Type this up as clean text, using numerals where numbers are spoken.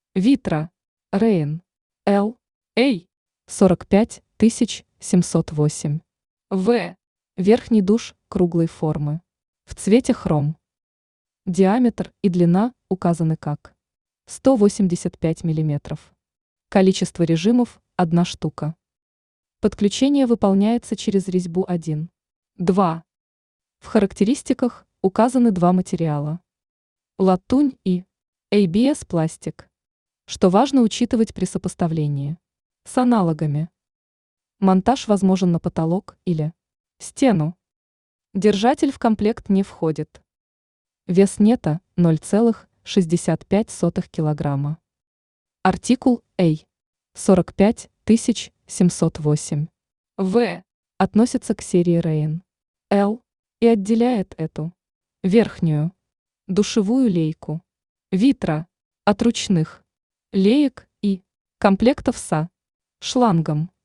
Витра, Рейн, Л, Эй, 45708. В. Верхний душ круглой формы. В цвете хром. Диаметр и длина указаны как 185 мм. Количество режимов – 1 штука. Подключение выполняется через резьбу 1. 2. В характеристиках указаны два материала. Латунь и ABS пластик, что важно учитывать при сопоставлении с аналогами. Монтаж возможен на потолок или стену. Держатель в комплект не входит. Вес нета 0,65 кг. Артикул А 45708. В. Относится к серии Рейн, Л и отделяет эту верхнюю душевую лейку Витра от ручных леек и комплектов со шлангом.